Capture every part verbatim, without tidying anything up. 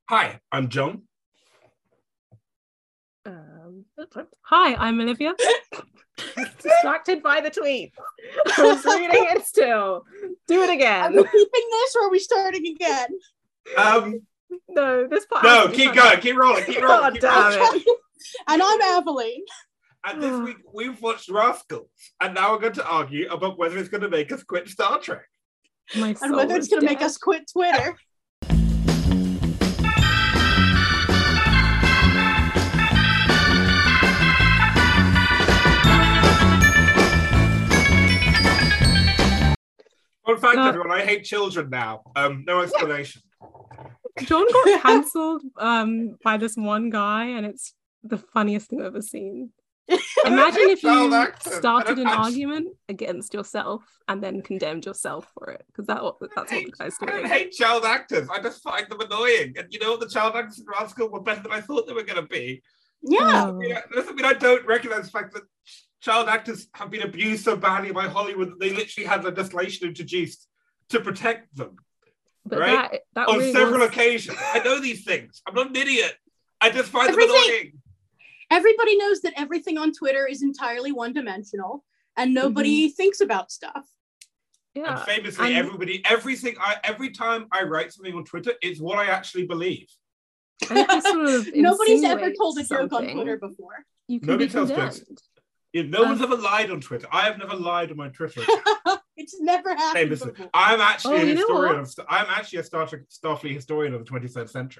Hi, I'm John. Um, hi, I'm Olivia. Distracted by the tweet. I was reading it still. Do it again. Are we keeping this or are we starting again? Um, no, this part. No, keep going, keep rolling, keep rolling. God keep damn rolling. it. And I'm Aveline. And this week we've watched Rascals, and now we're going to argue about whether it's going to make us quit Star Trek. My And whether it's going to make us quit Twitter. Fun fact, Uh, everyone, I hate children now. Um, no explanation. John got cancelled um, by this one guy, and it's the funniest thing I've ever seen. Imagine if Child you actors. I started don't an actually- argument against yourself and then condemned yourself for it, because that that's what the guy's I don't doing. hate child actors. I just find them annoying. And you know what? The child actors in Rascal were better than I thought they were going to be. Yeah. Oh. Yeah, that doesn't mean I don't recognize the fact that child actors have been abused so badly by Hollywood that they literally had legislation introduced to protect them But right? that that on really several was... occasions. I know these things. I'm not an idiot. I just find Everything- them annoying. Everybody knows that everything on Twitter is entirely one-dimensional and nobody thinks about stuff. Yeah. And famously, and- everybody, everything, I every time I write something on Twitter, it's what I actually believe. And if you sort of Nobody's ever insinuate told a joke on something, Twitter before. You can Nobody be tells condemned. jokes. If no Um, one's ever lied on Twitter. I have never lied on my Twitter. It's never happened Famously, before. I'm actually Oh, a you know historian what? of. I'm actually a Star Trek Starfleet historian of the twenty-third century.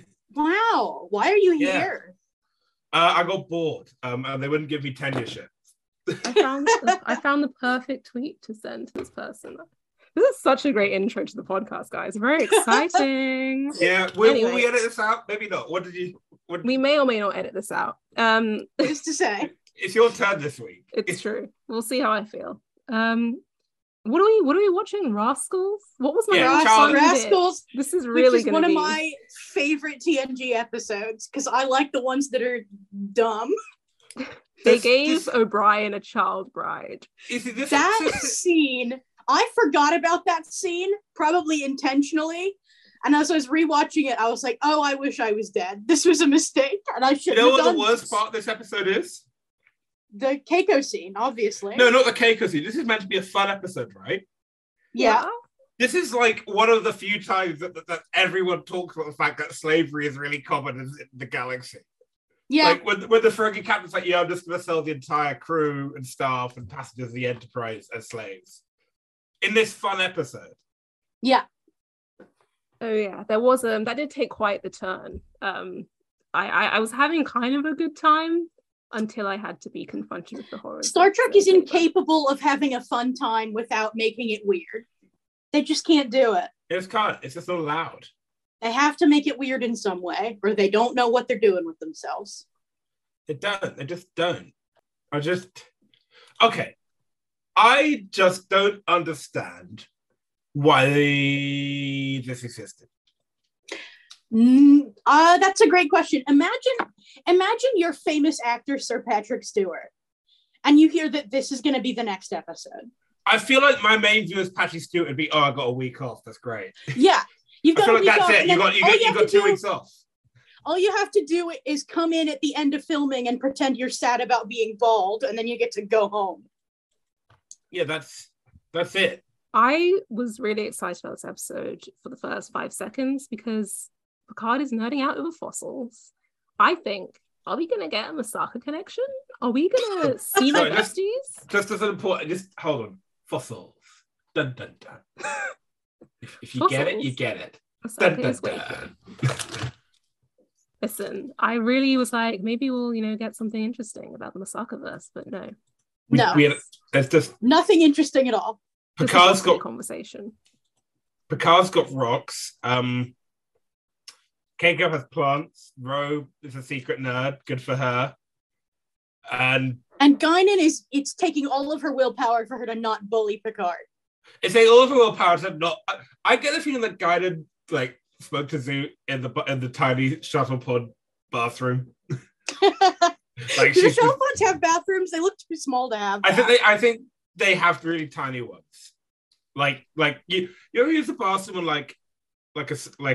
Wow. Why are you Yeah. here? Uh, I got bored, um, and they wouldn't give me tenureship. I found I found the perfect tweet to send to this person. This is such a great intro to the podcast, guys. Very exciting. Yeah, will, will Anyway. we edit this out? Maybe not. What did you? What, We may or may not edit this out. Um, Who's to say? it's your turn this week. it's true. We'll see how I feel. Um, what are we? What are we watching? Rascals. What was my Yeah, most Child- fun bit? Rascals, This is which really is going one to of be. my favorite T N G episodes because I like the ones that are dumb. They This- gave this- O'Brien a child bride. You see, this That episode- scene, I forgot about that scene, probably intentionally. And as I was rewatching it, I was like, oh, I wish I was dead. This was a mistake, and I You shouldn't know have what done the worst this. part of this episode is? The Keiko scene, obviously. No, not the Keiko scene. This is meant to be a fun episode, right? Yeah. This is like one of the few times that, that, that everyone talks about the fact that slavery is really common in the galaxy. Yeah. Like when, when the Ferengi captain's like, yeah, I'm just going to sell the entire crew and staff and passengers of the Enterprise as slaves. In this fun episode. yeah. Oh yeah, there was um that did take quite the turn. Um, I, I I was having kind of a good time until I had to be confronted with the horrors. Star of Trek is slavery. incapable of having a fun time without making it weird. They just can't do it. It's kind of, it's just not allowed. They have to make it weird in some way, or they don't know what they're doing with themselves. They don't. They just don't. I just... Okay. I just don't understand why this existed. Mm, uh, that's a great question. Imagine, imagine your famous actor, Sir Patrick Stewart, and you hear that this is going to be the next episode. I feel like my main view as Patrick Stewart would be, oh, I got a week off. That's great. Yeah, you've I got feel a like week that's off, it. and You then got, you all got, you have got to two do- weeks off. All you have to do is come in at the end of filming and pretend you're sad about being bald, and then you get to go home. Yeah, that's that's it. I was really excited about this episode for the first five seconds because Picard is nerding out over fossils. I think, are we going to get a Masaka connection? Are we going to see the Sorry, just- besties? Just as an important, just hold on. Fossils. Dun dun dun. If, if you get it, you Fossils? get it. Dun Masaka dun is waking. dun. Listen, I really was like, maybe we'll, you know, get something interesting about the Masaka verse, but no. We, No. we had, it's just Nothing interesting at all. This is Picard's just a got conversation. Picard's got rocks. Um, Keiko has plants. Ro is a secret nerd. Good for her. And And Guinan is, it's taking all of her willpower for her to not bully Picard. it's like all of her willpower to not. I, I get the feeling that Guinan like smoked a zoo in the bu- in the tiny shuttle pod bathroom. Like Do the she's. shuttle pods have bathrooms? They look too small to have. I think that. they. I think they have really tiny ones. Like like you. You ever use the bathroom in like like a s- like a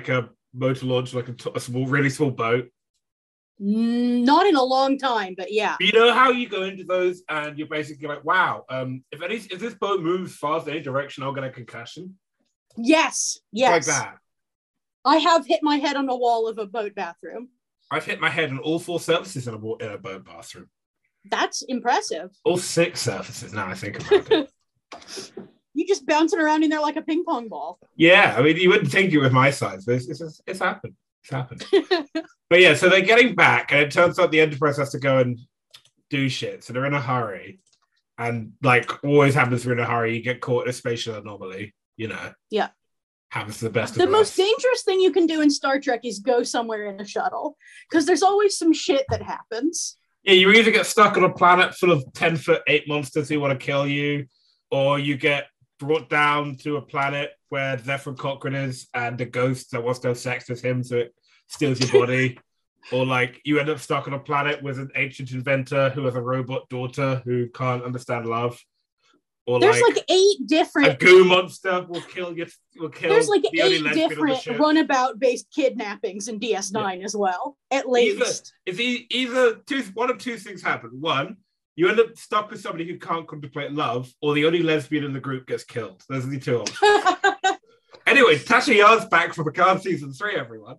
motor launch like a, t- a small, really small boat? Mm, Not in a long time, but yeah. You know how you go into those and you're basically like, wow, um, if any if this boat moves fast in any direction, I'll get a concussion. Yes, yes. Like that. I have hit my head on the wall of a boat bathroom. I've hit my head on all four surfaces in a, in a boat bathroom. That's impressive. All six surfaces, now I think about it. You just bouncing around in there like a ping pong ball. Yeah, I mean, you wouldn't think it with my size, but it's, it's, it's happened. It's happened. But yeah, so they're getting back, and it turns out the Enterprise has to go and do shit. So they're in a hurry. And like always happens, we're in a hurry. You get caught in a spatial anomaly, you know. Yeah. Happens to the best The of most us. dangerous thing you can do in Star Trek is go somewhere in a shuttle, because there's always some shit that happens. Yeah, you either get stuck on a planet full of ten foot eight monsters who want to kill you, or you get brought down to a planet where Zephyr Cochrane is and a ghost that wants to have sex with him, so it steals your body. Or like you end up stuck on a planet with an ancient inventor who has a robot daughter who can't understand love. Or There's like, like eight a different goo monster will kill you. Will kill. there's like the only eight lesbian on the different ship. runabout based kidnappings in D S nine as well. At Either, least. if e- either two, one of two things happen. One, you end up stuck with somebody who can't contemplate love, or the only lesbian in the group gets killed. Those are the two options. Anyway, Tasha Yar's back for Picard season three, everyone.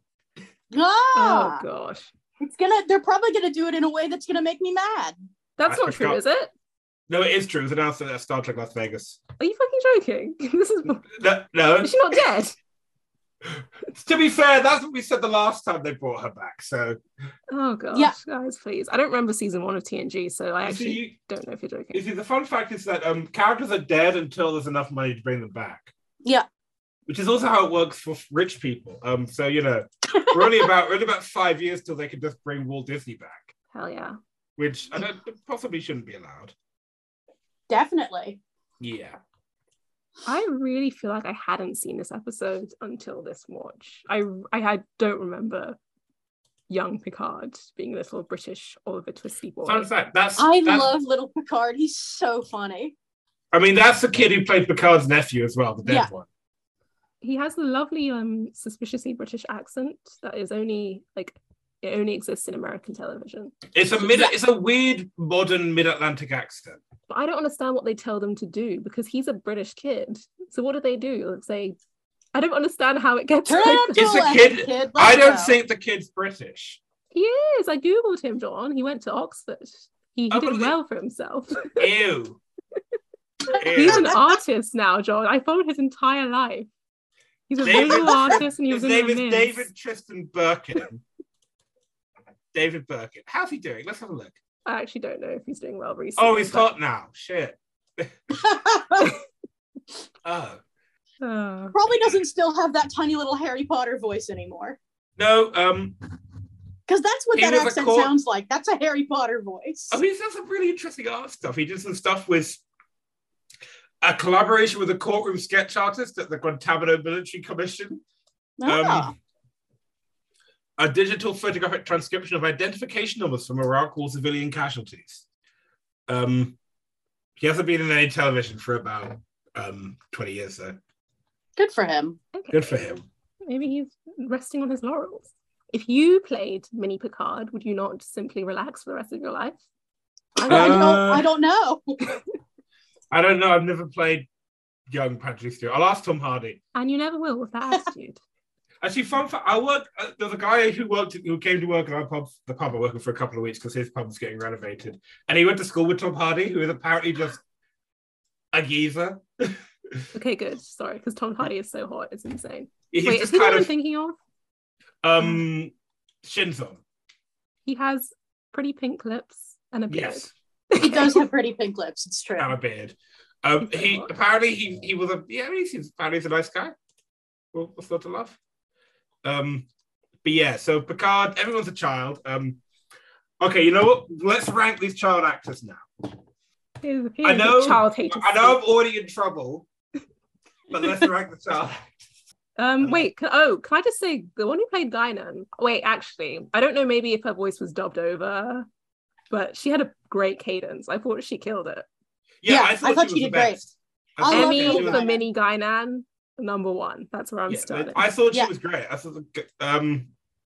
ah, Oh gosh, it's gonna they're probably gonna do it in a way that's gonna make me mad. that's I not true, forgot. is it? No, it is true. It was announced at Star Trek Las Vegas. Are you fucking joking? This is No, no. is she not dead? To be fair, that's what we said the last time they brought her back. So, Oh gosh, Yeah. guys, please. I don't remember season one of T N G, so I you actually see, you, don't know if you're joking. you see, the fun fact is that um, characters are dead until there's enough money to bring them back. Yeah. Which is also how it works for rich people. Um, so you know, we're only about we're only about five years till they can just bring Walt Disney back, Hell yeah. which I don't possibly shouldn't be allowed. Definitely. Yeah. I really feel like I hadn't seen this episode until this watch. I I had, don't remember young Picard being a little British Oliver Twisty boy. Fun fact, that's I that's, love little Picard. He's so funny. I mean, that's the kid who played Picard's nephew as well, the dead Yeah. one. He has the lovely, um, suspiciously British accent that is only like it only exists in American television. It's a mid, it's a weird modern mid-Atlantic accent. But I don't understand what they tell them to do because he's a British kid. So what do they do? Like say, I don't understand how it gets. Turn like it up to It's a eleven, kid- kid. I Let's don't go. think the kid's British. He is. I googled him, John. He went to Oxford. He, he Oh, did but- well for himself. Ew. He's an Ew. artist now, John. I followed his entire life. He's a David- visual artist, and he His was in name the is Miz. David Tristan Birkin. David Birkin. How's he doing? Let's have a look. I actually don't know if he's doing well recently. Oh, he's but- hot now. Shit. Oh. Oh. Probably doesn't still have that tiny little Harry Potter voice anymore. No, um, Because that's what He that was a accent cor- sounds like. That's a Harry Potter voice. oh, he's done some really interesting art stuff. He did some stuff with a collaboration with a courtroom sketch artist at the Guantanamo Military Commission. Ah. Um, a digital photographic transcription of identification numbers from Iraq War civilian casualties. Um, he hasn't been in any television for about um, twenty years, though. Good for him. Okay. Good for him. Maybe he's resting on his laurels. If you played Mini Picard, would you not simply relax for the rest of your life? I I, would. don't, Uh, I don't know. I don't know. I've never played young Patrick Stewart. I'll ask Tom Hardy. And you never will with that attitude. Actually, fun fact, I work. Uh, there's a guy who worked, who came to work at our pub, the pub I'm working for a couple of weeks because his pub was getting renovated, and he went to school with Tom Hardy, who is apparently just a geezer. Okay, good. Sorry, because Tom Hardy is so hot. It's insane. He's Wait, is just he the kind one I'm of thinking of? um Shinzo. He has pretty pink lips and a beard. Yes, He does have pretty pink lips. It's true. and a beard. Um, He's so he hot. apparently he he was a yeah. He seems apparently he's a nice guy. Well, what's not to love? Um, but yeah. So Picard, everyone's a child. Um, okay, you know what? Let's rank these child actors now. He's, he's I know- a child hater. I know I'm already in trouble, but let's rank the child. Um, wait, can, oh, can I just say the one who played Guinan? Wait, actually, I don't know maybe if her voice was dubbed over, but she had a great cadence. I thought she killed it. Yeah, Yeah, I thought, I thought she, she was did the great. best. I love Emmy Little for Guinan. Mini Guinan. number one. That's where I'm Yeah, starting. I thought she Yeah. was great. I thought the um,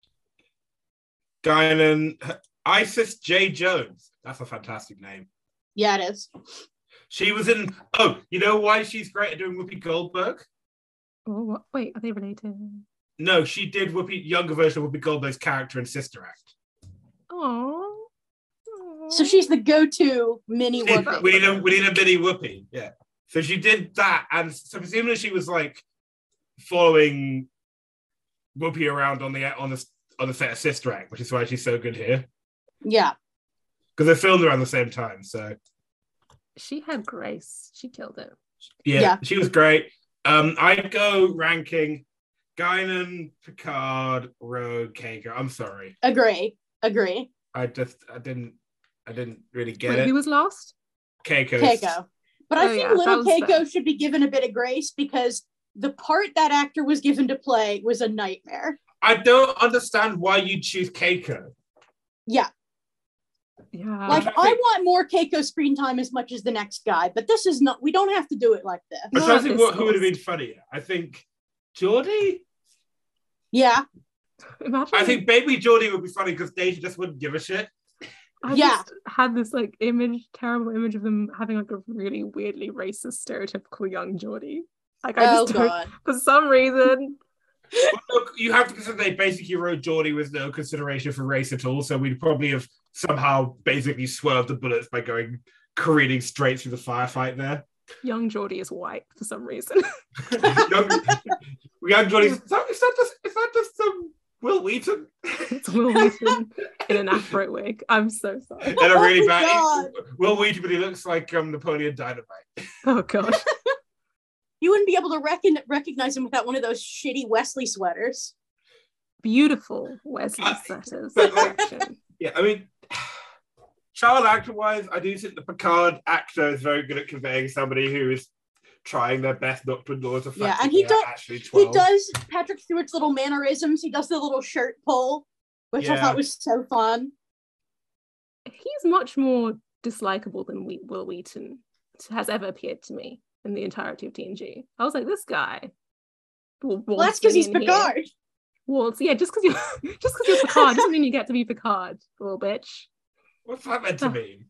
Guinan Isis J. Jones. That's a fantastic name. Yeah, it is. She was in. Oh, you know why she's great at doing Whoopi Goldberg? Oh, what? Wait, are they related? No, she did Whoopi younger version of Whoopi Goldberg's character in Sister Act. Oh. So she's the go-to mini She- Whoopi. we need a we need a mini Whoopi. Yeah. So she did that, and so presumably she was like following Whoopi around on the on the on the set of Sister Act, which is why she's so good here Yeah. because they filmed around the same time. So She had grace. She killed it. yeah, Yeah. she was great. Um, I'd go ranking Guinan, Picard, Rogue, Keiko. I'm sorry, Agree. Agree. I just I didn't I didn't really get Wait, it. who was last? Keiko. Keiko. But I Oh, think yeah, that little was Keiko fair. should be given a bit of grace because the part that actor was given to play was a nightmare. I don't understand why you choose Keiko. Yeah. Yeah. Like, trying to I think- want more Keiko screen time as much as the next guy, but this is not, we don't have to do it like this. I'm Not trying to think this what, who would have been list. funnier. I think Geordie. Yeah. Imagine. I think Baby Geordie would be funny because Deja just wouldn't give a shit. I Yeah. just had this like image, terrible image of them having like a really weirdly racist, stereotypical young Geordie. Like I Oh, just don't, God. for some reason. Well, look, you have to consider they basically wrote Geordie with no consideration for race at all, so we'd probably have somehow basically swerved the bullets by going careening straight through the firefight there. Young Geordie is white for some reason. young, young Geordie, is that, is that just is that just some Will Wheaton? It's Will Wheaton in an afro wig. I'm so sorry. And a really Oh, bad God. Will Wheaton, but he looks like um, Napoleon Dynamite. Oh god. You wouldn't be able to recon- recognize him without one of those shitty Wesley sweaters. Beautiful Wesley Uh, sweaters. but, like- Action. Yeah, I mean, child actor wise, I do think the Picard actor is very good at conveying somebody who is trying their best not to ignore the fact Yeah, that and he they are does- actually He twelve. does Patrick Stewart's little mannerisms. He does the little shirt pull, which I Yeah. thought was so fun. He's much more dislikable than we- Will Wheaton has ever appeared to me in the entirety of T N G. I was like, this guy. Well, that's because he's Picard. Well, yeah, just because you're just because you're Picard doesn't mean you get to be Picard, little bitch. What's that meant to mean?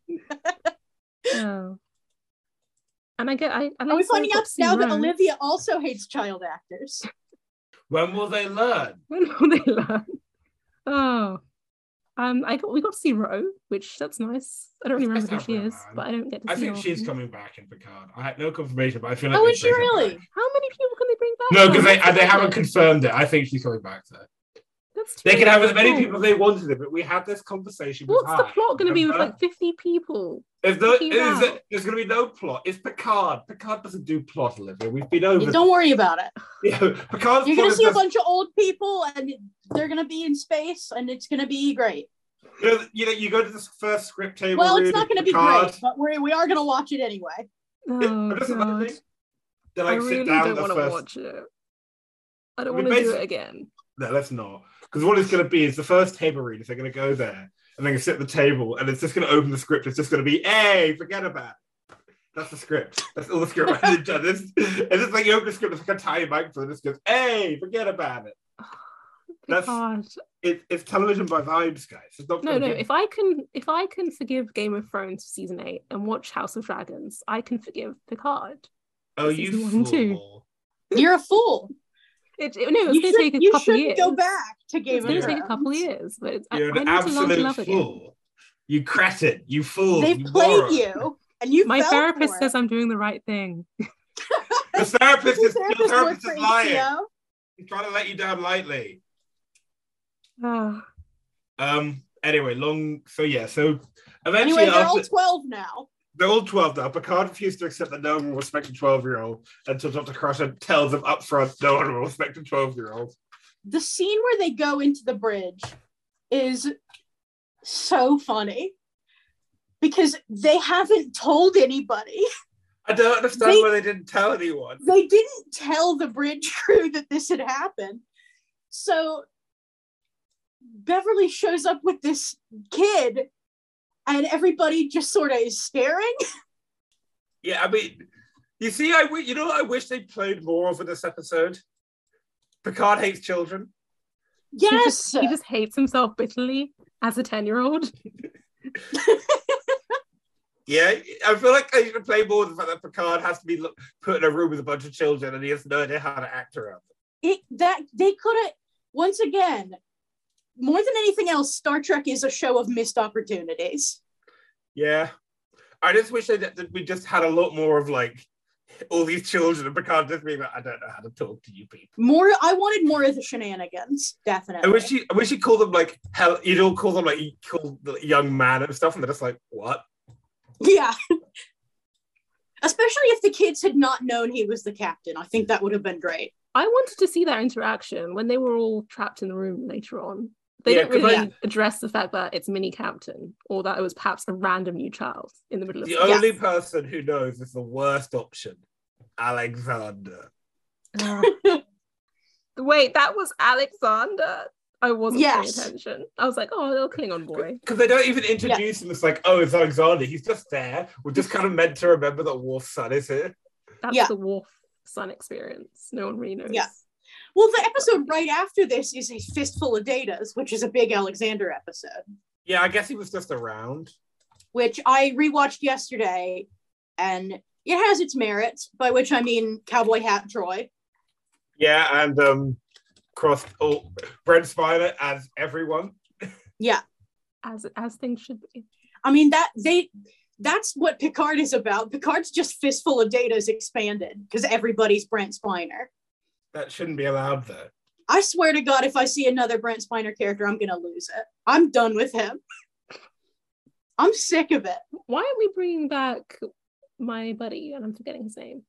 Oh. And I get I and Are I we also finding got out to see now that Rose. Olivia also hates child actors? When will they learn? When will they learn? Oh. Um, I got we got to see Ro, which that's nice. I don't really remember who Let's she have Ro, is, man. but I don't get to I see think her she's often. coming back in Picard. I had no confirmation, but I feel like Oh, they is she bring her really? back. How many people can they bring back? No, though? because they That's they haven't ridiculous. confirmed it. I think she's coming back there. That's too They can have as many people. people as they wanted it, but we had this conversation with What's the Hi. plot going to be with Remember? like fifty people? There's, no, Fucking is hell. it, there's going to be no plot. It's Picard. Picard doesn't do plot, Olivia. We've been over. You don't worry about it. Yeah, Picard's You're plot gonna is see a just, bunch of old people, and they're gonna be in space, and it's gonna be great. you know, you know, you go to this first script table. Well, it's read not gonna be Picard. great, but we we are gonna watch it anyway. Oh Yeah, just another god, thing. They I like really sit down don't the want to first. watch it. I don't I mean, want to do basi- it again. No, let's not. Because what it's going to be is the first table readers. They're going to go there and they're going to sit at the table, and it's just going to open the script. It's just going to be, hey, forget about it. That's the script. That's all the script writing done. It's, it's just like you open the script, it's like a tiny microphone. It just goes, hey, forget about it. That's- God. it. It's television by vibes, guys. It's not No, gonna no. be- If I can, if I can forgive Game of Thrones season eight and watch House of Dragons, I can forgive Picard. oh, season you one and two. fool. You're a fool. It, it- no, it's You, going to should, take a you couple shouldn't years. go back to Game It's of going to Thrones. take a couple years, but it's, I, You're I an need to learn to absolute love again. fool. You cretin. You fool. They've you played moron. you, and you. My fell therapist for says it. I'm doing the right thing. The therapist Your is, your therapist therapist works is for lying. H B O? He's trying to let you down lightly. Oh, Um. Anyway, long. So yeah. So Anyway, eventually, they're all after, twelve now. they're all twelve now. Picard refused to accept that no one will respect a twelve-year-old until Doctor Crusher tells them up front no one will respect a twelve-year-old. The scene where they go into the bridge is so funny because they haven't told anybody. I don't understand They- why they didn't tell anyone. They didn't tell the bridge crew that this had happened. So Beverly shows up with this kid, and everybody just sort of is staring. Yeah, I mean, You see, I w- you know what I wish they played more of in this episode? Picard hates children. Yes. He just, he just hates himself bitterly as a ten-year-old. Yeah, I feel like I should play more with the fact that Picard has to be put in a room with a bunch of children and he has no idea how to act around them. It, that they could have, once again, more than anything else, Star Trek is a show of missed opportunities. Yeah. I just wish that, that we just had a lot more of like all these children and Picard just being like, I don't know how to talk to you people. More, I wanted more of the shenanigans, definitely. I wish you I wish you called them like hell, you don't call them like you call the young man and stuff, and they're just like, what? Yeah. Especially if the kids had not known he was the captain. I think that would have been great. I wanted to see that interaction when they were all trapped in the room later on. They Yeah, didn't really yeah. address the fact that it's Mini Captain or that it was perhaps a random new child in the middle of The the only person who knows is the worst option, Alexander. Uh, wait, that was Alexander? I wasn't Yes. paying attention. I was like, oh, little Klingon boy. Because they don't even introduce him. It's like, oh, it's Alexander. He's just there. We're just kind of meant to remember that Worf's son is here. That's Yeah. the Worf son experience. No one really knows. Yeah. Well, the episode right after this is a fistful of datas, which is a big Alexander episode, Yeah, I guess he was just around. which I rewatched yesterday, and it has its merits, by which I mean Cowboy Hat Troy. Yeah, and um, crossed oh, Brent Spiner as everyone. Yeah. As as things should be. I mean, that they that's what Picard is about. Picard's just fistful of datas expanded because everybody's Brent Spiner. That shouldn't be allowed, though. I swear to God, if I see another Brent Spiner character, I'm gonna lose it. I'm done with him. I'm sick of it. Why aren't we bringing back my buddy? And I'm forgetting his name.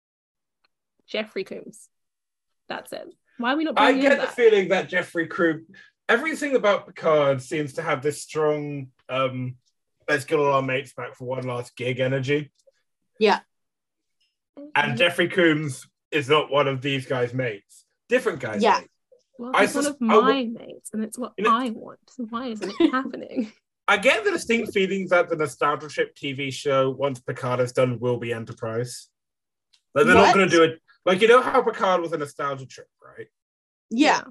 Jeffrey Coombs. That's it. Why are we not I bringing get him the back? feeling that Jeffrey Crew, everything about Picard seems to have this strong, um, let's get all our mates back for one last gig energy. Yeah. And Jeffrey Coombs is not one of these guys' mates. Different guys' Yeah. mates. Well, I he's one sus- of I my w- mates, and it's what You know- I want. So why isn't it happening? I get the distinct feeling that the Nostalgia Trip T V show, once Picard is done, will be Enterprise. Like they're What? not going to do it. Like, you know how Picard was a Nostalgia Trip, right? Yeah.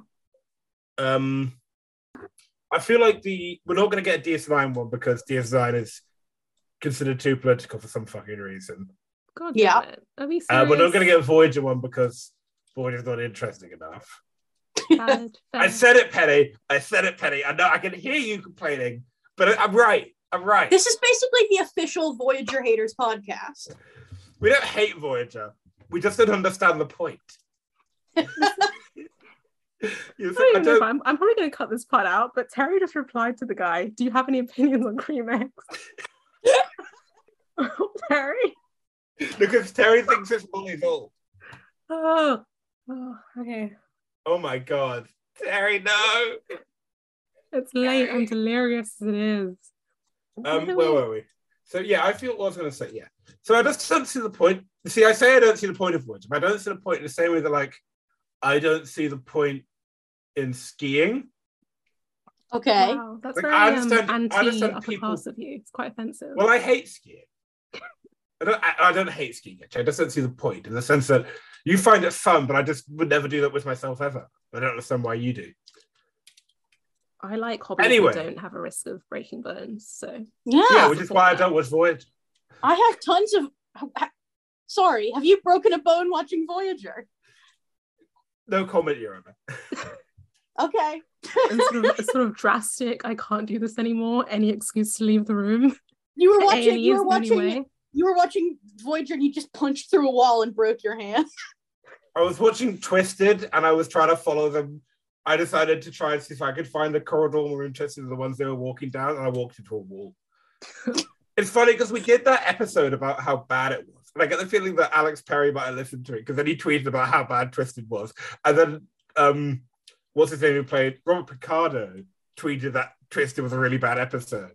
Um, I feel like the we're not going to get a D S nine one because D S nine is considered too political for some fucking reason. God Yeah. damn it. Are we Uh, we're not serious? going to get a Voyager one because Voyager's not interesting enough. Bad, I bad. said it, Penny. I said it, Penny. I know I can hear you complaining, but I'm right. I'm right. This is basically the official Voyager haters podcast. We don't hate Voyager. We just don't understand the point. You I think- don't I even know if don't- I'm, I'm probably going to cut this part out, but Terry just replied to the guy, do you have any opinions on Cream X? Terry? because Terry thinks it's Molly's old. Oh, oh, okay. Oh my god. Terry, no. It's late and delirious as it is. Um, Where where we- were we? So yeah, I feel what I was going to say. Yeah. So I just don't see the point. See, I say I don't see the point of Voyager, but I don't see the point in the same way that like I don't see the point in skiing. Okay. Wow, that's Like, very I um, understand- I understand anti-upper people- class of you. It's quite offensive. Well, I hate skiing. I don't. I, I don't hate skiing. Actually, I just don't see the point in the sense that you find it fun, but I just would never do that with myself ever. I don't understand why you do. I like hobbies Anyway. that don't have a risk of breaking bones. So Yeah. Yeah, which is support why I that. don't watch Voyager. I have tons of. Sorry, have you broken a bone watching Voyager? No comment, Your Honor. Okay. it's sort, of, it's sort of drastic. I can't do this anymore. Any excuse to leave the room. You were A watching. and E You is were the only watching. way. You were watching Voyager, and you just punched through a wall and broke your hand. I was watching Twisted, and I was trying to follow them. I decided to try and see if I could find the corridor more interesting than the ones they were walking down, and I walked into a wall. It's funny because we did that episode about how bad it was. And I get the feeling that Alex Perry might have listened to it because then he tweeted about how bad Twisted was. And then, um, what's his name who played? Robert Picardo tweeted that Twisted was a really bad episode.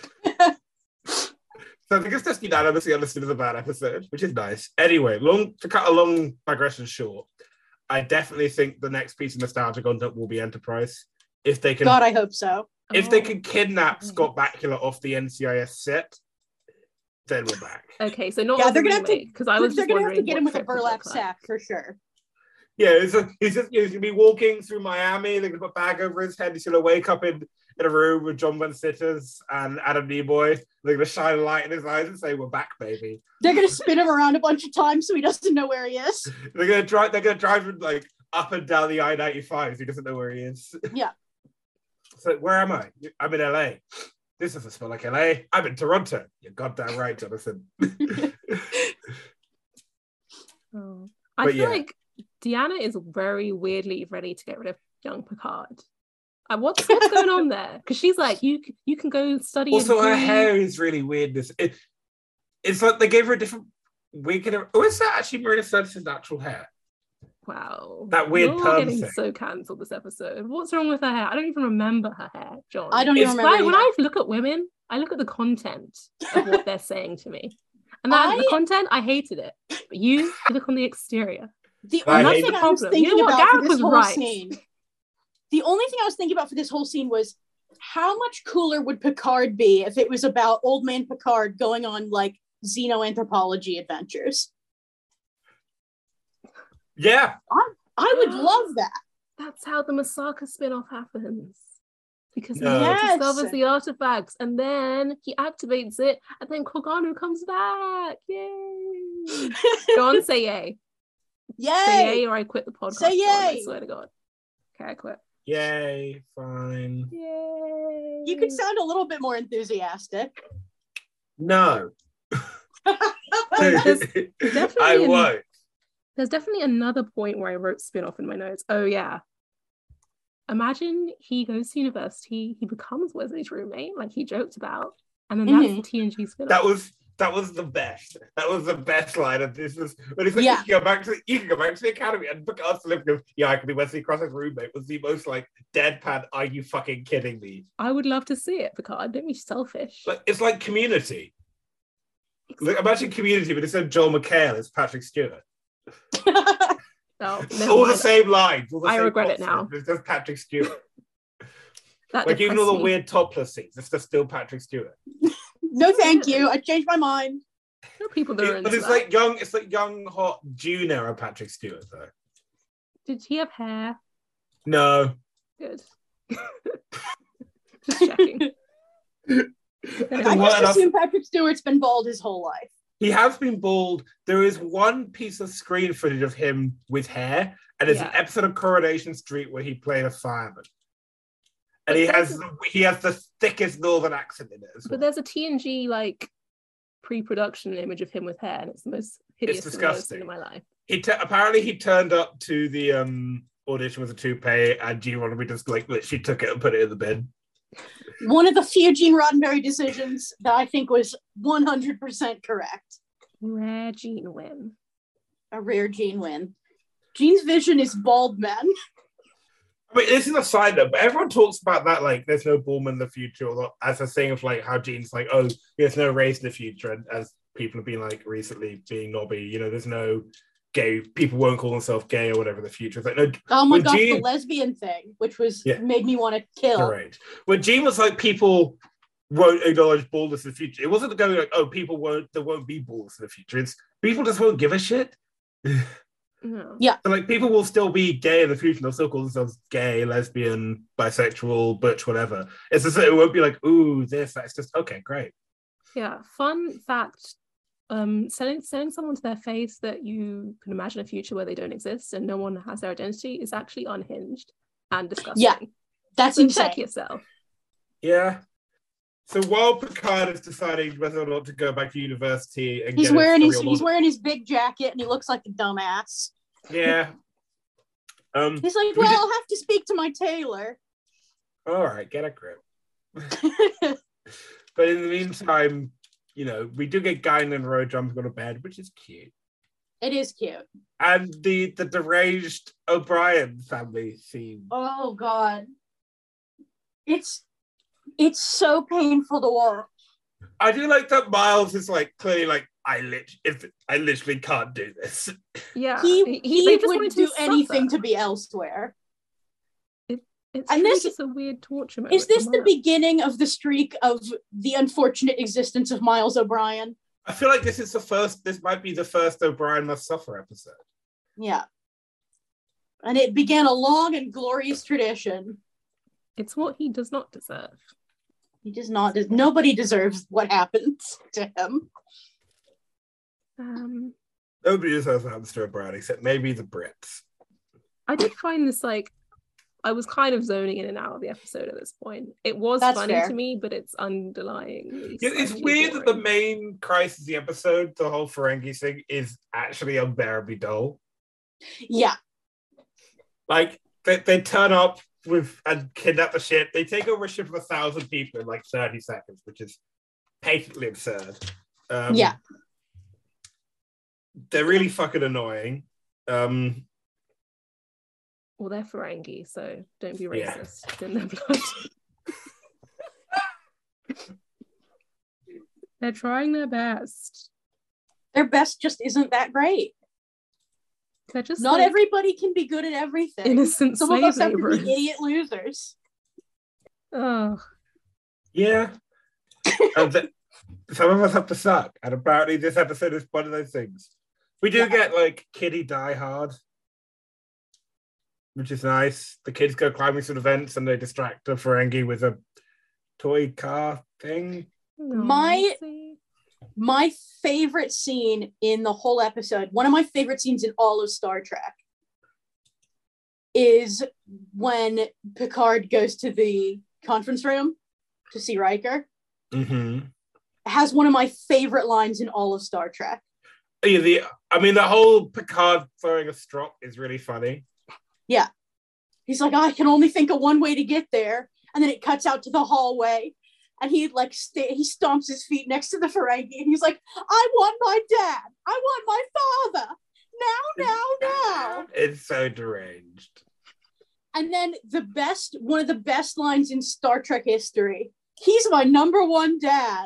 So I think it's just unanimously understood as a bad episode, which is nice. Anyway, long to cut a long digression short, I definitely think the next piece of nostalgia content will be Enterprise. If they can God, I hope so. if they Oh. can kidnap Mhm. Scott Bakula off the N C I S set, then we're back. Okay, so not Yeah, as a they're gonna have to- remake, because I was They're just gonna have to wondering get what him with a Trip would burlap look like. sack for sure. Yeah, it's a, he's just he's gonna be walking through Miami. They're gonna put a bag over his head. He's gonna wake up in, in a room with John Van Sitters and Adam Nimoy. They're gonna shine a light in his eyes and say, "We're back, baby." They're gonna spin him around a bunch of times so he doesn't know where he is. They're gonna drive. They're gonna drive him like up and down the I ninety-five. So he doesn't know where he is. Yeah. So where am I? I'm in L A. This doesn't smell like L A. I'm in Toronto. You're goddamn right, Jonathan. Oh. I But feel yeah. like Deanna is very weirdly ready to get rid of young Picard. Uh, what's what's going on there? Because she's like, you c- you can go study. Also, in her Greece." hair is really weird. This it, it's like they gave her a different wig. And oh, is that actually Marina Sirtis's natural hair? Wow, That weird You're perm getting thing. so cancelled this episode. What's wrong with her hair? I don't even remember her hair, John. I don't even It's remember. When, when either. I look at women, I look at the content of what they're saying to me, and that I- the content, I hated it. But you, you look on the exterior. The I only hate thing the I was problem. You thinking know what? about for Gareth this was whole right. scene, the only thing I was thinking about for this whole scene was how much cooler would Picard be if it was about old man Picard going on like xenoanthropology adventures? Yeah, I would love that. That's how the Masaka spin-off happens. Because No. he Yes. discovers the artifacts and then he activates it and then Koganu comes back. Yay! John, say yay. Say Yay! yay or I quit the podcast. Say John, I yay. swear to God. Okay, I quit. yay, fine. Yay! You could sound a little bit more enthusiastic. No, There's I definitely an- won't. There's definitely another point where I wrote spin-off in my notes. Oh yeah. Imagine he goes to university, he becomes Wesley's roommate, like he joked about, and then that's Mhm. the T N G spin-off. That was that was the best. That was the best line of this. Was when he's like, Yeah. you can go back to the, you can go back to the academy and Picard's lip goes, yeah, I can be Wesley Cross's roommate. Was the most like deadpan. Are you fucking kidding me? I would love to see it, Picard. Don't be selfish. Like it's like Community. Like imagine Community, but instead of Joel McHale, it's Patrick Stewart. Oh, never All the mind. same lines. All the I same regret it plot now. lines, It's just Patrick Stewart. That Like even all depressed the me. weird topless scenes, it's just still Patrick Stewart. No, thank you. I changed my mind. There are people that are It- into but it's that. like young, it's like young, hot June era Patrick Stewart though. Did he have hair? No. Good. Just checking. I Well, just enough- assume Patrick Stewart's been bald his whole life. He has been bald. There is one piece of screen footage of him with hair, and there's an Yeah. episode of Coronation Street where he played a fireman. And But he there's has the, he has the thickest northern accent in it as well. But there's a T N G like pre-production image of him with hair, and it's the most hideous thing I've ever seen disgusting. in my life. He t- apparently he turned up to the um, audition with a toupee, and Gene Roddenberry just like literally took it and put it in the bin. One of the few Gene Roddenberry decisions that I think was one hundred percent correct. Rare Gene win. A rare Gene win. Gene's vision is bald men. I mean, this is a side note, but everyone talks about that like there's no Borman in the future, or as a thing of like how Gene's like, oh, there's no race in the future, and as people have been like recently being knobby, you know, there's no gay people won't call themselves gay or whatever in the future. It's like no, Oh my When gosh, Gene- the lesbian thing, which was Yeah. made me want to kill. right. When Gene was like, people won't acknowledge baldness in the future. It wasn't going like, oh, people won't, there won't be baldness in the future. It's people just won't give a shit. No. So, like, people will still be gay in the future. They'll still call themselves gay, lesbian, bisexual, butch, whatever. It's just it won't be like, ooh, this. That's just okay, great. Yeah. Fun fact. Um, selling selling someone to their face that you can imagine a future where they don't exist and no one has their identity is actually unhinged and disgusting. Yeah, That's So insane. check yourself. Yeah. So while Picard is deciding whether or not to go back to university, and He's get wearing his real he's knowledge- wearing his big jacket and he looks like a dumbass. yeah. Um. He's like, We well, did- I'll have to speak to my tailor. All right, get a grip. But in the meantime, you know, we do get Guinan and Roy jumping on a bed, which is cute. It is cute. And the the deranged O'Brien family scene. Oh god. It's it's so painful to watch. I do like that Miles is like clearly like I lit if I literally can't do this. Yeah. He he, they just would wanted to do suffer. anything to be elsewhere. It's and really this- just a weird torture moment. Is this for the Miles. beginning of the streak of the unfortunate existence of Miles O'Brien? I feel like this is the first, this might be the first O'Brien Must Suffer episode. Yeah. And it began a long and glorious tradition. It's what he does not deserve. He does not, nobody deserves what happens to him. Um, Nobody deserves what happens to O'Brien except maybe the Brits. I did find this like, I was kind of zoning in and out of the episode at this point. It was That's funny fair. to me, but it's underlying. Yeah, it's weird that the main crisis of the episode, the whole Ferengi thing, is actually unbearably dull. Yeah. Like, they, they turn up with and kidnap the ship. They take over a ship of a thousand people in like thirty seconds, which is patently absurd. Um, Yeah. They're really fucking annoying. Um, Well, they're Ferengi, so don't be Yeah. racist. It's in their blood. They're trying their best. Their best just isn't that great. They're just Not like everybody can be good at everything. innocent Some of slave us have to laborers. be idiot losers. Oh, yeah. And th- some of us have to suck. And apparently this episode is one of those things. We do Yeah. get like Kitty Die Hard, which is nice. The kids go climbing some events and they distract the Ferengi with a toy car thing. no, My- see? My favorite scene in the whole episode, one of my favorite scenes in all of Star Trek, is when Picard goes to the conference room to see Riker. Mm-hmm. It has one of my favorite lines in all of Star Trek. Yeah, the I mean the whole Picard throwing a strop is really funny. He's like, I can only think of one way to get there. And then it cuts out to the hallway. And he like st- he stomps his feet next to the Ferengi. And he's like, I want my dad. I want my father. Now, now, now. It's so deranged. And then the best, one of the best lines in Star Trek history. He's my number one dad.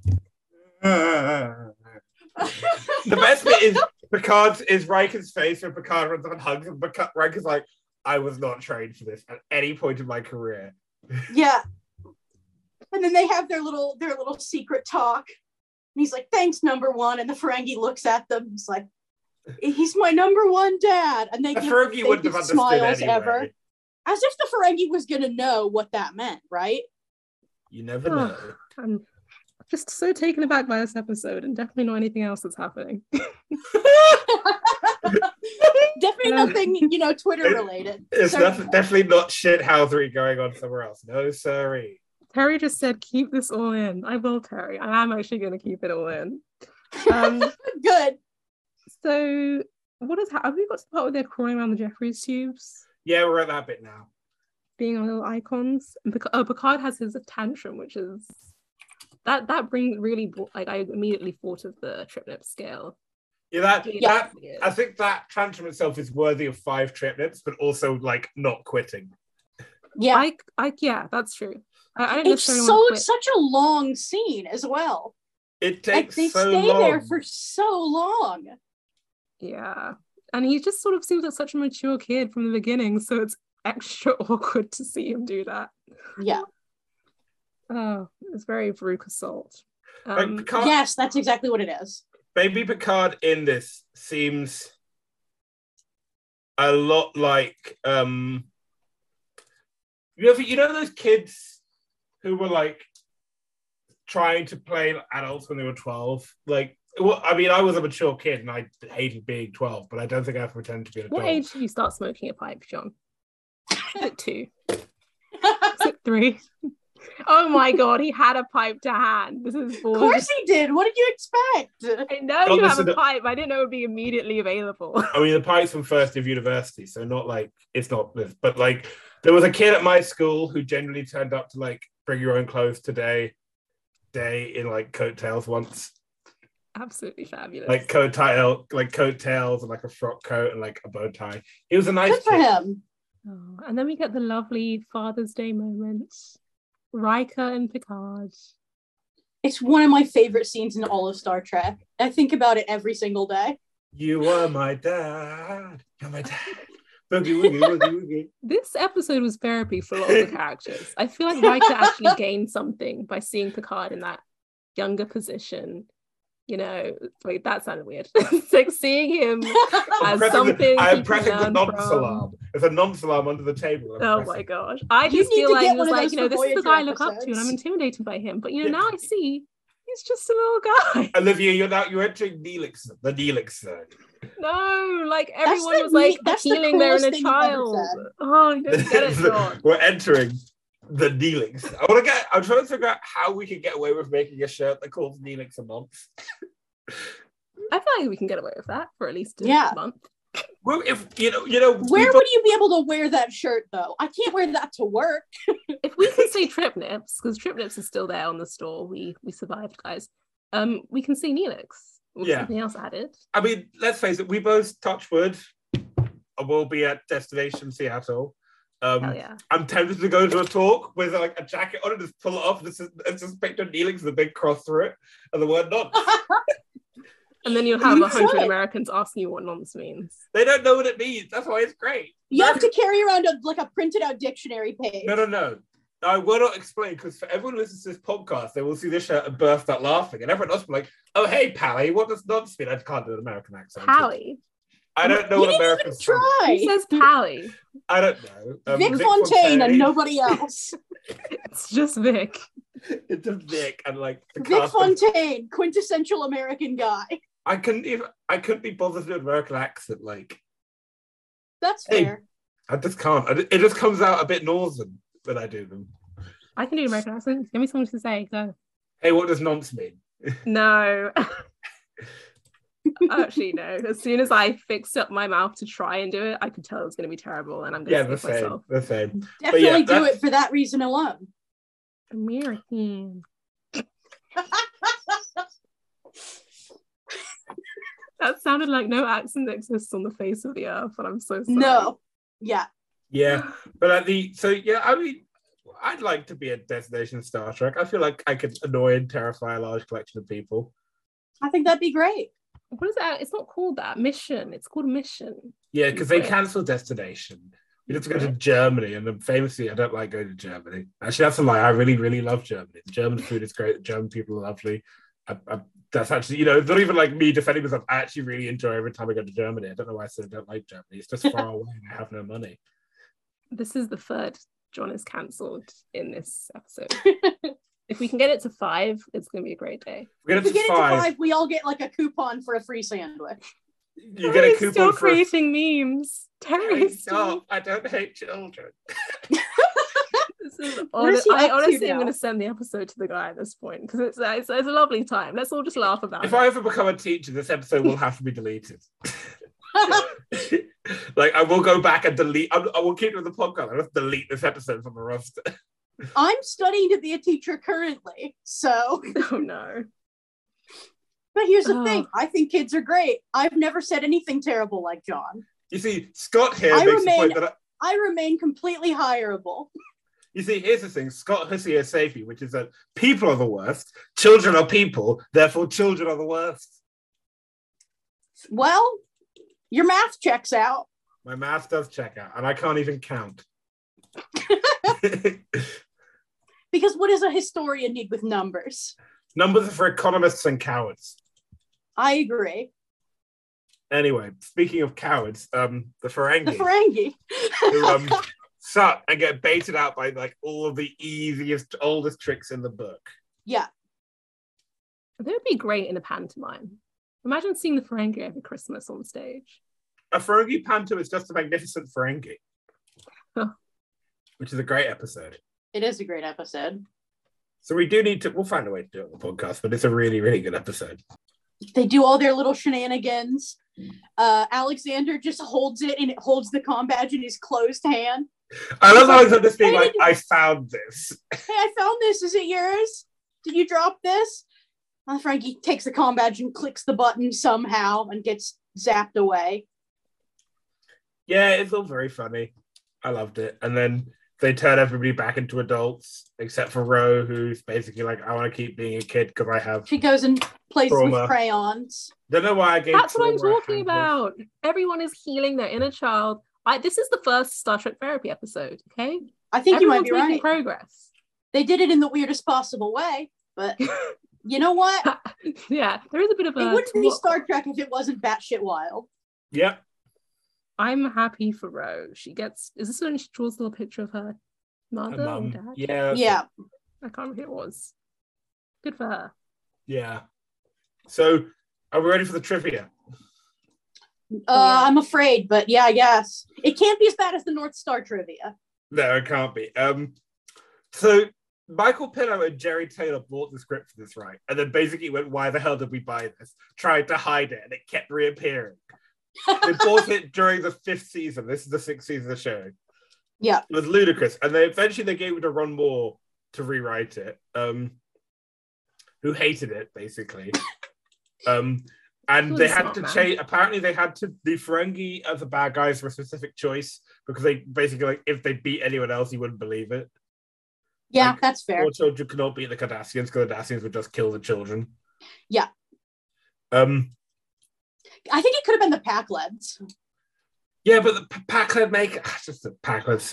The best bit is Picard's is Riker's face when Picard runs up and hugs him. Picard, Riker's like, I was not trained for this at any point in my career. Yeah. And then they have their little their little secret talk. And he's like, thanks, number one. And the Ferengi looks at them. He's like, he's my number one dad. And they The give Ferengi the wouldn't have biggest understood smiles anyway. ever. As if the Ferengi was going to know what that meant, right? You never Oh. know. I'm just so taken aback by this episode and definitely not anything else that's happening. Definitely Uh, nothing, you know, Twitter related. It's So- nothing, definitely not shithousery going on somewhere else. No, sorry. Terry just said, keep this all in. I will, Terry. I am actually going to keep it all in. Um, Good. so, what is ha- have we got to the part where they're crawling around the Jeffries tubes, Yeah, we're at that bit now. being our little icons? And Pic- oh, Picard has his tantrum, which is that that brings really brought, like I immediately thought of the Tripnip scale. Yeah, that, Yeah. that I think that tantrum itself is worthy of five triplets, but also like not quitting. Yeah. I, I, yeah, that's true. I, I don't It's necessarily so want to it's such a long scene as well. It Like takes they so stay long. there for so long. Yeah, and he just sort of seems like such a mature kid from the beginning, so it's extra awkward to see him do that. Yeah. Oh, it's very Veruca Salt. Like, Um, Picard, Yes, that's exactly what it is. Baby Picard in this seems a lot like um you know you know those kids who were like trying to play adults when they were twelve. Like, well, I mean, I was a mature kid and I hated being twelve, but I don't think I ever pretended to be an adult. what age did you start smoking a pipe, John? Is it two? Is it three? Oh my god, he had a pipe to hand. This is Of bullshit. course he did. What did you expect? I know God, you have listen a to- pipe. I didn't know it would be immediately available. I mean, the pipe's from first year of university, so not like it's not this, but like there was a kid at my school who generally turned up to like bring your own clothes today, day in like coattails once, Absolutely fabulous. like coat tail, like coattails and like a frock coat and like a bow tie. He was a nice Good for kid. him. Oh, and then we get the lovely Father's Day moment. Riker and Picard. It's one of my favorite scenes in all of Star Trek. I think about it every single day. You are my dad. You're my dad. Boogie woogie woogie woogie. This episode was therapy for a lot of the characters. I feel like Riker actually gained something by seeing Picard in that younger position. you know, wait, that sounded weird. It's like seeing him I'm as pressing something. the, I'm he can pressing the learn nonce from. alarm. There's a nonce alarm under the table. I'm Oh pressing. my gosh. I You just need feel to like get he was one of like, those you know, for this is the Voyager guy I look up to and I'm episodes. intimidated by him. But you know, Yeah. now I see he's just a little guy. Olivia, you're now you're entering Neelix, the Neelix zone. No, like That's everyone the was like me- that's the healing their coolest inner thing you've ever child. said. Oh, you don't get it, John. We're entering the Neelix. I want to get. I'm trying to figure out how we can get away with making a shirt that calls Neelix a month. I feel like we can get away with that for at least a Yeah. month. Well, if you know, you know, Where people- would you be able to wear that shirt though? I can't wear that to work. If we can say Trip Nips, because Trip Nips is still there on the store, we we survived, guys. Um, we can say Neelix with Yeah. something else added. I mean, let's face it, we both touch wood. We'll be at Destination Seattle. Um, Hell yeah. I'm tempted to go to a talk with like a jacket on and just pull it off. This is it's just picture Neelix with a big cross through it and the word nonce. And then you'll have You a hundred should. Americans asking you what nonce means. They don't know what it means. That's why it's great. You have to carry around a, like a printed out dictionary page. No, no, no. I will not explain because for everyone who listens to this podcast, they will see this shirt and burst out laughing, and everyone else will be like, "Oh, hey, Pally, what does nonce mean?" I can't do an American accent. Pally. I don't know You what didn't American even try. Who says Pally? I don't know. Um, Vic, Fontaine and nobody else. It's just Vic. It's just Vic and like the Vic cast of- Fontaine, quintessential American guy. I couldn't even. I couldn't be bothered to do an American accent. Like That's Hey. fair. I just can't. I- It just comes out a bit northern when I do them. I can do an American accent. Give me something to say. Go. Hey, what does nonce mean? No. Actually, no. As soon as I fixed up my mouth to try and do it, I could tell it was going to be terrible, and I'm going Yeah, to the save same. myself. The same. Definitely yeah, do that's- it for that reason alone. American. That sounded like no accent exists on the face of the earth, and I'm so sorry. No. Yeah. Yeah, but at the so yeah, I mean, I'd like to be a Destination Star Trek. I feel like I could annoy and terrify a large collection of people. I think that'd be great. What is that? It's not called that. Mission. It's called Mission. Yeah, because they Right. cancelled Destination. We have to go to Germany, and then famously, I don't like going to Germany. Actually, that's a lie. I really, really love Germany. The German food is great. The German people are lovely. I, I, that's actually, you know, it's not even like me defending myself. I actually really enjoy every time I go to Germany. I don't know why I said I don't like Germany. It's just far away, and I have no money. This is the third John is cancelled in this episode. If we can get it to five, it's going to be a great day. We If get we it to get into five. five, we all get like a coupon for a free sandwich. You get a Terry's coupon still for. creating memes. Terry's still. Stop! I don't hate children. This is What is hon- he I up to honestly am now? going to send the episode to the guy at this point because it's, it's it's a lovely time. Let's all just laugh about If it. I ever become a teacher, this episode will have to be deleted. Like I will go back and delete. I, I will keep it in the podcast. I'll just delete this episode from the roster. I'm studying to be a teacher currently, so. Oh no. But here's the Oh. thing: I think kids are great. I've never said anything terrible like John. You see, Scott here I makes the remain- point that. I, I remain completely hireable. you see, here's the thing: Scott Hussey is safety, which is that people are the worst, children are people, therefore children are the worst. Well, your math checks out. My math does check out, and I can't even count. Because what does a historian need with numbers? Numbers are for economists and cowards. I agree. Anyway, speaking of cowards, um, the Ferengi. The Ferengi. who um, suck and get baited out by like all of the easiest, oldest tricks in the book. Yeah. That would be great in a pantomime. Imagine seeing the Ferengi every Christmas on stage. A Ferengi Panto is just a magnificent Ferengi, Huh. which is a great episode. It is a great episode. So we do need to, we'll find a way to do it on the podcast, but it's a really, really good episode. They do all their little shenanigans. Uh, Alexander just holds it and it holds the comm badge in his closed hand. I love Alexander being Hey, like, did- I found this. Hey, I found this. Is it yours? Did you drop this? Uh, Frankie takes the comm badge and clicks the button somehow and gets zapped away. Yeah, it's all very funny. I loved it. And then they turn everybody back into adults, except for Ro, who's basically like, I want to keep being a kid because I have. She goes and plays Trauma. with crayons. Don't know why I gave. That's what I'm Trauma a talking handle. about. Everyone is healing their inner child. I, this is the first Star Trek therapy episode, okay? I think Everyone's you might be making right. progress. They did it in the weirdest possible way, but You know what? Yeah, there is a bit of a. It wouldn't be what- Star Trek if it wasn't batshit wild. Yep. I'm happy for Rose. She gets. Is this when she draws a little picture of her mother or Um, dad? yeah. that's Yeah. it. I can't remember who it was. Good for her. Yeah. So, are we ready for the trivia? Uh, yeah. I'm afraid, but yeah, I guess. It can't be as bad as the North Star trivia. No, it can't be. Um, so Michael Pillow and Jerry Taylor bought the script for this, right? And then basically went, "Why the hell did we buy this?" Tried to hide it, and it kept reappearing. They bought it during the fifth season. This is the sixth season of the show. Yeah. It was ludicrous, and they eventually they gave it to Ron Moore to rewrite it. Um, who hated it basically. Um, and He was they a had smart to man. change. Apparently, they had to the Ferengi as the bad guys for a specific choice because they basically like if they beat anyone else, you wouldn't believe it. Yeah, Like, that's fair. Or children could not beat the Cardassians because the Cardassians would just kill the children. Yeah. Um. I think it could have been the Packleds. Yeah, but the P- Packlet make ah, just the Packlets.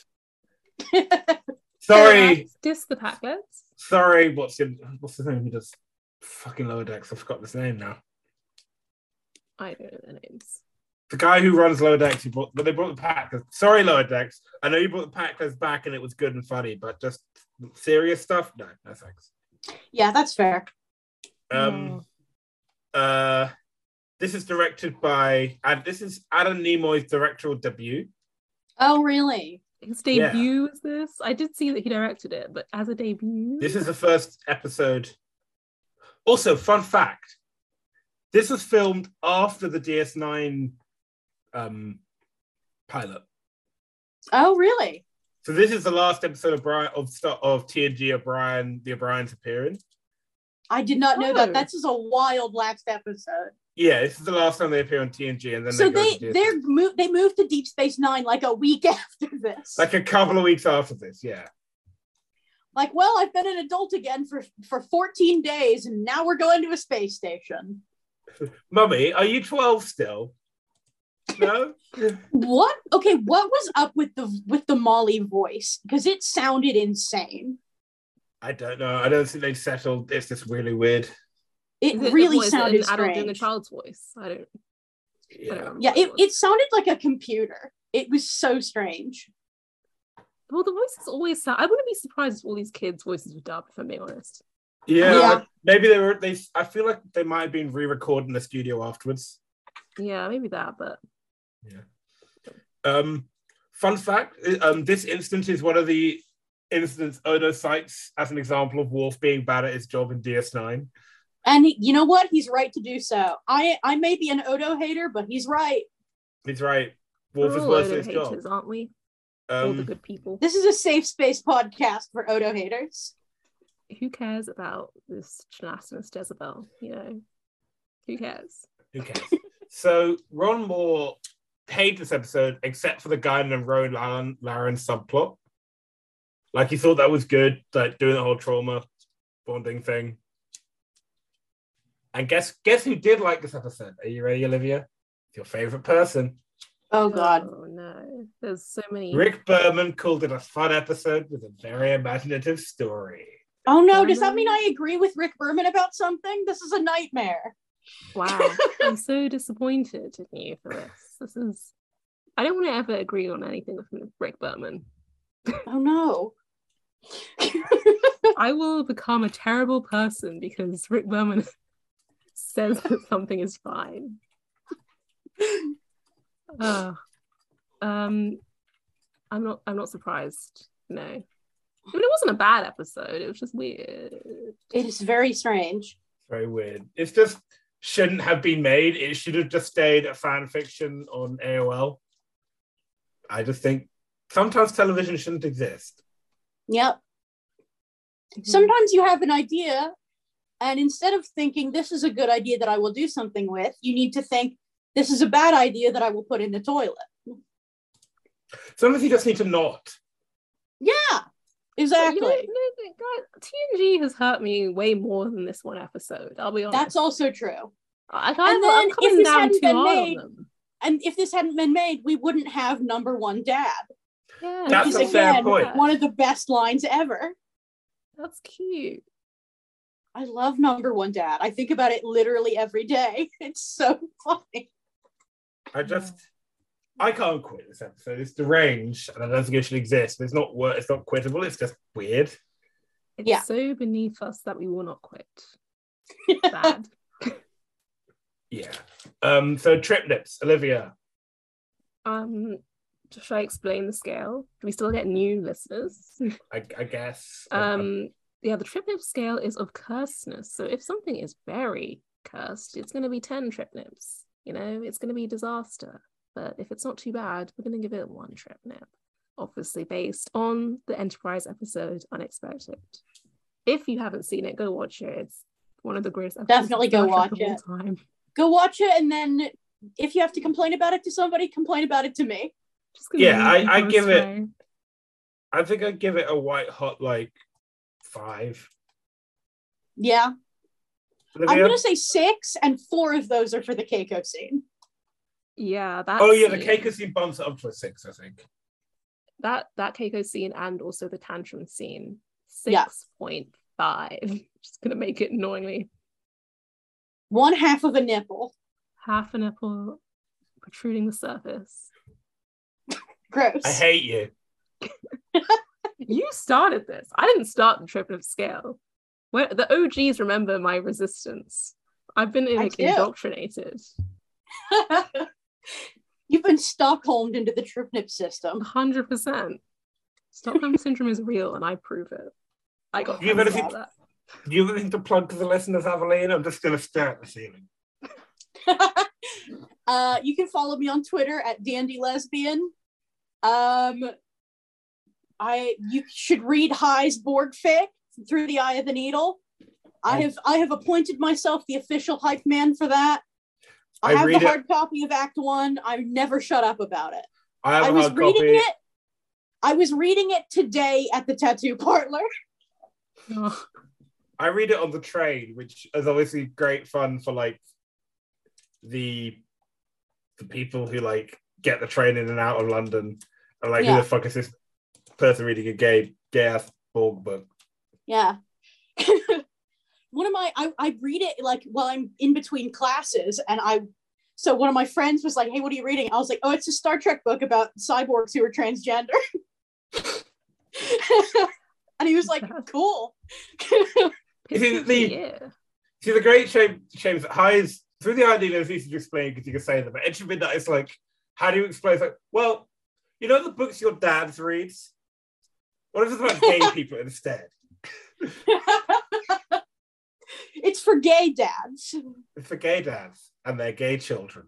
Uh. Sorry, Diss the Packlets. sorry. What's your what's the name? Who does fucking Lower Decks? I forgot his name now. I don't know their names. The guy who runs Lower Decks, he brought, but they brought the Packlets. Sorry, Lower Decks. I know you brought the Packlets back and it was good and funny, but just serious stuff? No, no thanks. Yeah, that's fair. Um, uh, this is directed by, and this is Adam Nimoy's directorial debut. Oh, really? His debut is this? I did see that he directed it, but as a debut. This is the first episode. Also, fun fact: this was filmed after the D S nine um, pilot. Oh, really? So this is the last episode of Brian of of T N G O'Brien, the O'Briens appearing. I did not know Oh. that. That's just a wild last episode. Yeah, this is the last time they appear on T N G, and then So they go they to D S nine. they're moved they moved to Deep Space Nine like a week after this. Like a couple of weeks after this, yeah. Like, well, I've been an adult again for for fourteen days, and now we're going to a space station. Mummy, are you twelve still? No? What? Okay, what was up with the with the Molly voice? Because it sounded insane. I don't know. I don't think they settled. It's just really weird. It Is it- really what, is it sounded an adult doing a strange. child's voice. I don't. I don't Yeah. remember Yeah, what it, was. it sounded like a computer. It was so strange. Well, the voices always sound. I wouldn't be surprised if all these kids' voices were dubbed. If I'm being honest. Yeah. Yeah. like, maybe they were they I feel like they might have been re-recorded in the studio afterwards. Yeah, maybe that, but Um fun fact, um this instance is one of the incidents Odo cites as an example of Worf being bad at his job in D S nine. And he, you know what? He's right to do so. I I may be an Odo hater, but he's right. He's right. Wolf we're is all worse Odo at his job. haters, aren't we? all the Um, good people. This is a safe space podcast for Odo haters. Who cares about this Shenanigans Jezebel? You know, who cares? who cares? So Ron Moore hated this episode except for the Guinan and Rowan Laren, Laren subplot. Like he thought that was good, like doing the whole trauma bonding thing. And guess guess who did like this episode? Are you ready, Olivia? Your favorite person. Oh God. Oh no, there's so many. Rick Berman called it a fun episode with a very imaginative story. Oh no, does that mean I agree with Rick Berman about something? This is a nightmare. Wow, I'm so disappointed in you for this. This is. I don't want to ever agree on anything with Rick Berman. Oh no. I will become a terrible person because Rick Berman says that something is fine. Uh, um, I'm not. I'm not surprised. No, I mean it wasn't a bad episode. It was just weird. It is very strange. Very weird. It's just shouldn't have been made. It should have just stayed a fan fiction on A O L. I just think sometimes television shouldn't exist. Yep. Mm-hmm. Sometimes you have an idea, and instead of thinking this is a good idea that I will do something with, you need to think this is a bad idea that I will put in the toilet. Sometimes you just need to not. Yeah, exactly. But, you know, you know, God, T N G has hurt me way more than this one episode. I'll be honest. That's also true. I, I, And I'm, then I'm if coming this down hadn't too been hard made- on them. And if this hadn't been made, we wouldn't have number one dad. Yeah, That's Which a is fair again point. one of the best lines ever. That's cute. I love Number One Dad. I think about it literally every day. It's so funny. I just, I can't quit this episode. It's deranged, and I don't think it should exist. It's not wor- It's not quittable. It's just weird. It's Yeah. so beneath us that we will not quit. Bad. Yeah. Um. So Tripnips, Olivia. Um, should I explain the scale? Do we still get new listeners? I, I guess. um, yeah, the Tripnip scale is of cursedness. So if something is very cursed, it's going to be ten Tripnips. You know, it's going to be disaster. But if it's not too bad, we're going to give it one Tripnip. Obviously based on the Enterprise episode Unexpected. If you haven't seen it, go watch it. It's one of the greatest episodes. Definitely of go Star Trek watch of all it. Time. Go watch it, and then if you have to complain about it to somebody, complain about it to me. Just gonna Yeah, leave I- I people give it- astray. I think I'd give it a white hot like five. Yeah. Olivia? I'm gonna say six, and four of those are for the Keiko scene. Yeah, that Oh yeah, the scene- Keiko scene bumps it up to a six, I think. that that Keiko scene and also the tantrum scene. Yeah. Six point five. Just gonna make it annoyingly One half of a nipple. half a nipple protruding the surface. Gross. I hate you. You started this. I didn't start the Tripnip scale. Where the O Gs remember my resistance. I've been like do. indoctrinated. You've been Stockholmed into the Tripnip system. one hundred percent. Stockholm syndrome is real and I prove it. I got You better cancer see- about Do you have anything to plug to the listeners, Aveline? I'm just going to stare at the ceiling. uh, you can follow me on Twitter at Dandy Lesbian. Um, I you should read High's Borg fic, Through the Eye of the Needle. I I- have I have appointed myself the official hype man for that. I, I have read the it- hard copy of Act One. I never shut up about it. I have I a was hard reading copy. it. I was reading it today at the tattoo parlor. it. Oh, I read it on the train, which is obviously great fun for like the the people who like get the train in and out of London. And like, Yeah. who the fuck is this person reading a gay gay ass Borg book? Yeah. One of my I, I read it like while I'm in between classes, and I so one of my friends was like, "Hey, what are you reading?" I was like, "Oh, it's a Star Trek book about cyborgs who are transgender." And he was like, "Cool." Is it Picture the- year. See, the great shame, shame is that Highs, through the idea it's easy to explain because you can say them, but Edge of Midnight is like, how do you explain? It's like, well, you know the books your dad reads? What if it's about gay people instead? It's for gay dads. It's for gay dads and their gay children.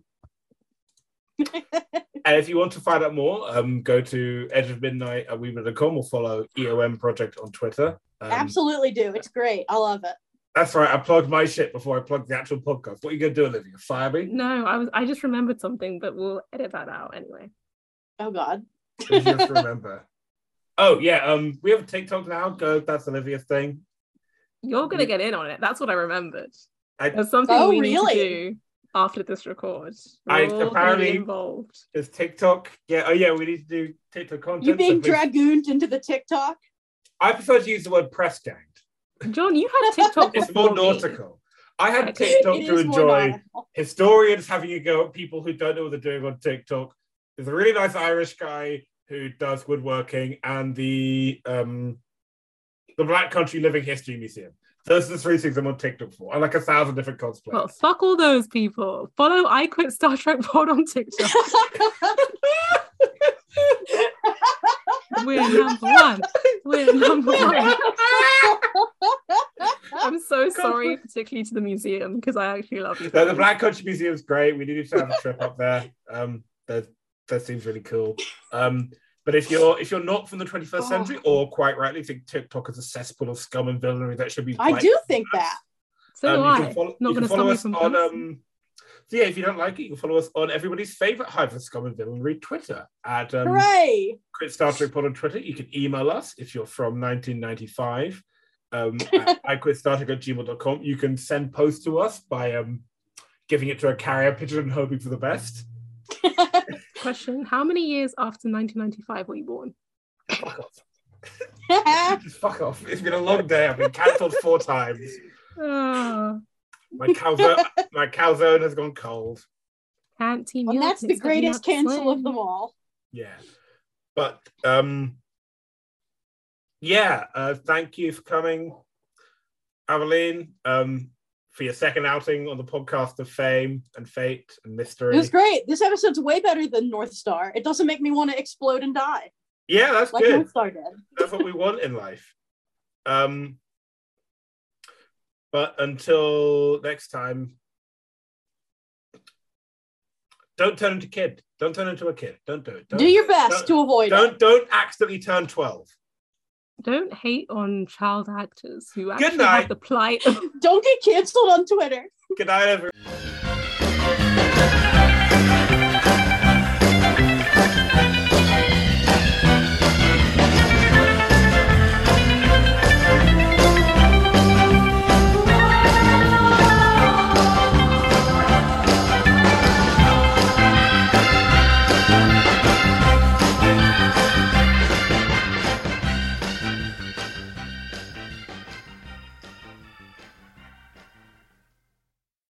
And if you want to find out more, um, go to edge of midnight at weebly dot com or follow E O M Project on Twitter. Um, Absolutely do. It's great. I love it. That's right. I plugged my shit before I plugged the actual podcast. What are you going to do, Olivia? Fire me? No, I was I just remembered something, but we'll edit that out anyway. Oh God. What did you have to remember? Oh, yeah. Um, we have a TikTok now. Go. That's Olivia's thing. You're gonna get in on it. That's what I remembered. I- There's something Oh, we really? need to do after this record. We're I all gonna be apparently- involved. There's TikTok. Yeah. Oh, yeah. We need to do TikTok content. You being so please- dragooned into the TikTok? I prefer to use the word press ganged. John, you had TikTok It's before more me. nautical. I had Okay. TikTok It to is more enjoy. nautical. Historians having a go at people who don't know what they're doing on TikTok. There's a really nice Irish guy who does woodworking, and the um the Black Country Living History Museum. Those are the three things I'm on TikTok for. I like a thousand different cosplays. Well, fuck all those people. Follow I Quit Star Trek Pod on TikTok. We're number one. We're number one. I'm so sorry, particularly to the museum, because I actually love you. No, the guys. Black Country Museum is great. We needed to have a trip up there. Um, that that seems really cool. Um, but if you're if you're not from the twenty-first Oh. century, or quite rightly think TikTok is a cesspool of scum and villainy that should be, I wiped do from think us. that. So do Um, you I. can follow, Not you going can to stop follow me us from on. posting. Um, so yeah, if you don't like it, you can follow us on everybody's favorite Hive of Scum and Villainy Twitter at um, Hooray! Quit Star Trek Pod on Twitter. You can email us if you're from nineteen ninety-five. Um, at I quit Star Trek at gmail dot com. You can send posts to us by um, giving it to a carrier pigeon and hoping for the best. Question: how many years after nineteen ninety-five were you born? Fuck off. Just fuck off. It's been a long day. I've been cancelled four times. Oh, My calzone, my calzone has gone cold. can't team And that's the greatest cancel of them all. Yeah, but um, yeah. Uh, thank you for coming, Aveline. Um, for your second outing on the podcast of fame and fate and mystery. It was great. This episode's way better than North Star. It doesn't make me want to explode and die. Yeah, that's like good. North Star did. That's what we want in life. Um, but until next time, don't turn into kid. Don't turn into a kid. Don't do it. Don't, do your best to avoid don't, it. Don't accidentally turn twelve. Don't hate on child actors who actually night. have the plight of Don't get canceled on Twitter. Good night, everyone.